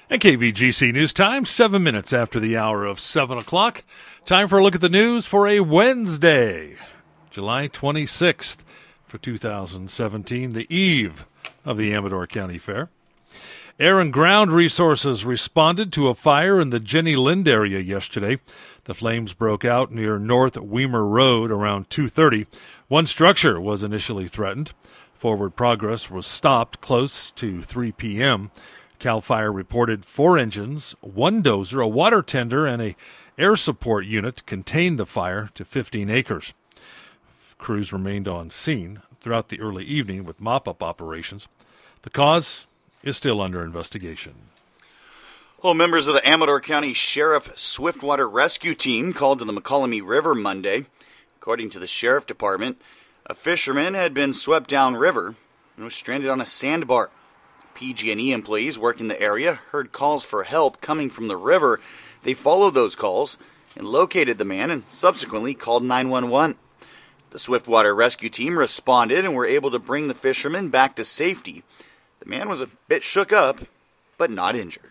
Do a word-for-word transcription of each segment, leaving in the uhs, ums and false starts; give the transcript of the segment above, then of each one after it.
And K V G C News Time, seven minutes after the hour of seven o'clock. Time for a look at the news for a Wednesday, July twenty-sixth for two thousand seventeen, the eve of the Amador County Fair. Air and Ground Resources responded to a fire in the Jenny Lind area yesterday. The flames broke out near North Weimer Road around two thirty. One structure was initially threatened. Forward progress was stopped close to three p.m. CAL FIRE reported four engines, one dozer, a water tender, and a air support unit contained the fire to fifteen acres. Crews remained on scene throughout the early evening with mop-up operations. The cause is still under investigation. Well, members of the Amador County Sheriff Swiftwater Rescue Team called to the McCollum River Monday. According to the Sheriff Department, a fisherman had been swept downriver and was stranded on a sandbar. P G and E employees working the area heard calls for help coming from the river. They followed those calls and located the man and subsequently called nine one one. The Swiftwater Rescue Team responded and were able to bring the fisherman back to safety. The man was a bit shook up, but not injured.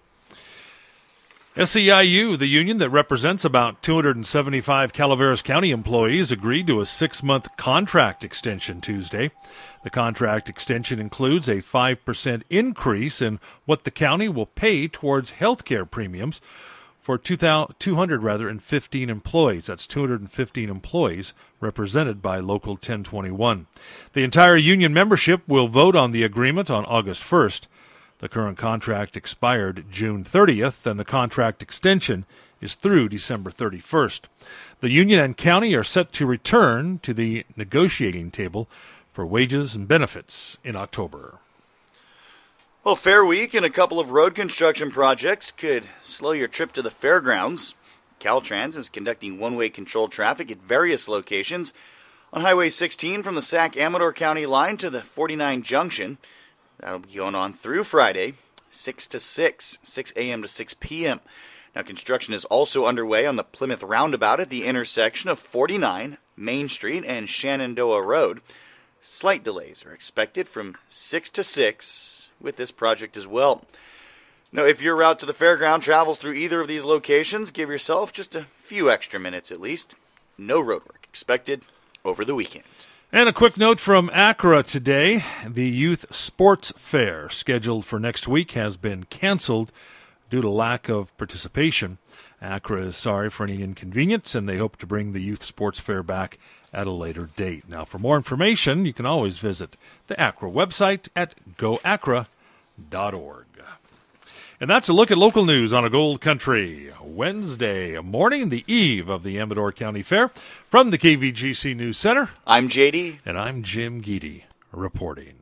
S E I U, the union that represents about two hundred seventy-five Calaveras County employees, agreed to a six-month contract extension Tuesday. The contract extension includes a five percent increase in what the county will pay towards health care premiums for two hundred fifteen employees. That's two hundred fifteen employees represented by Local ten twenty-one. The entire union membership will vote on the agreement on August first. The current contract expired June thirtieth, and the contract extension is through December thirty-first. The union and county are set to return to the negotiating table for wages and benefits in October. Well, Fair Week and a couple of road construction projects could slow your trip to the fairgrounds. Caltrans is conducting one-way controlled traffic at various locations on Highway sixteen from the Sac Amador County line to the forty-nine junction. That'll be going on through Friday, six to six, six a.m. to six p.m. Now, construction is also underway on the Plymouth Roundabout at the intersection of forty-nine, Main Street, and Shenandoah Road. Slight delays are expected from six to six with this project as well. Now, if your route to the fairground travels through either of these locations, give yourself just a few extra minutes at least. No roadwork expected over the weekend. And a quick note from Accra today. The Youth Sports Fair scheduled for next week has been canceled due to lack of participation. Accra is sorry for any inconvenience, and they hope to bring the Youth Sports Fair back at a later date. Now, for more information, you can always visit the Accra website at go accra dot org. And that's a look at local news on a Gold Country Wednesday morning, the eve of the Amador County Fair. From the K V G C News Center, I'm J D. And I'm Jim Geedy reporting.